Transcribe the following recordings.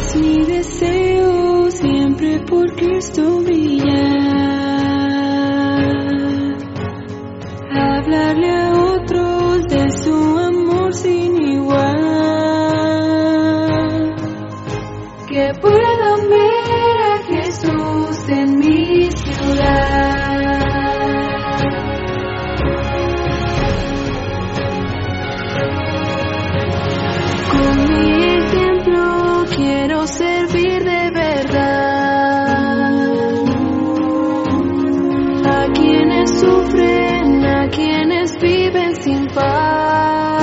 Es mi deseo siempre por Cristo brillar, hablarle a otros de su amor sin igual, que puedan ver a Jesús en mi ciudad. Con mi ejemplo quiero servir de verdad a quienes sufren, a quienes viven sin paz,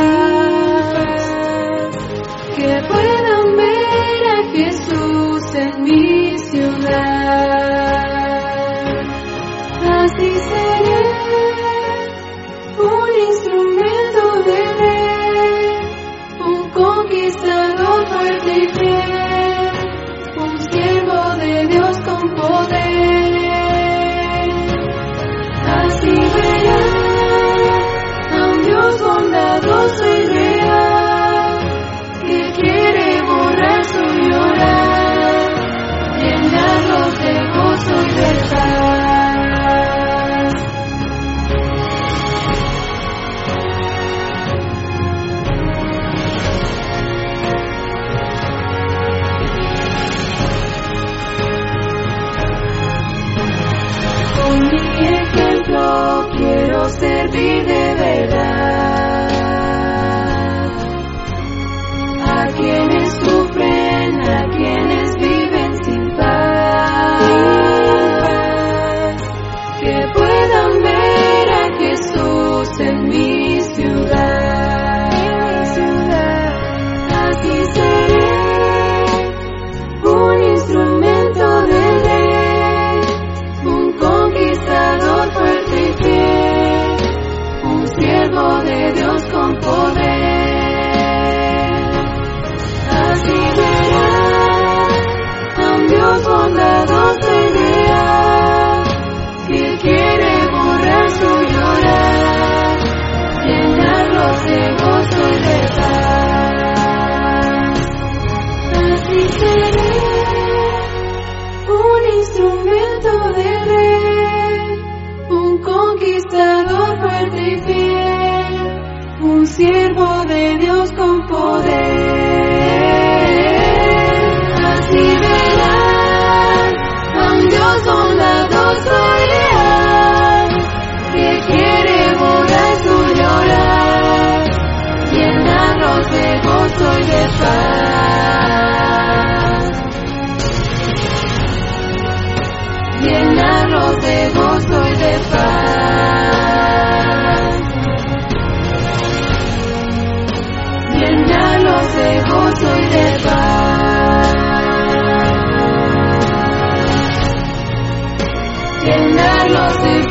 que puedan ver a Jesús en mi ciudad. Así seré un instrumento de Rey, un conquistador fuerte y fiel, un siervo de Dios con poder. Así verá a un Dios bondadoso y real, que quiere borrar su llorar, llenarlos de gozo y de paz. Con mi ejemplo quiero servir de verdad a quienes sufren, a quienes viven sin paz, que puedan ver a Jesús en mi ciudad. Así seré un instrumento de Rey, un conquistador fuerte y fiel, un siervo de Dios con poder. Así verá a un Dios bondadoso y real, que quiere borrar su llorar, llenarlos de gozo y de paz. Así seré un instrumento de Rey, un conquistador fuerte y fiel, un siervo de Dios con poder. Así verán a un Dios bondadoso y real, que quiere borrar su llorar, llenarlos de gozo y de paz. Llenarlos de gozo y de paz. Llenarlos de gozo y de paz. Llenarlos de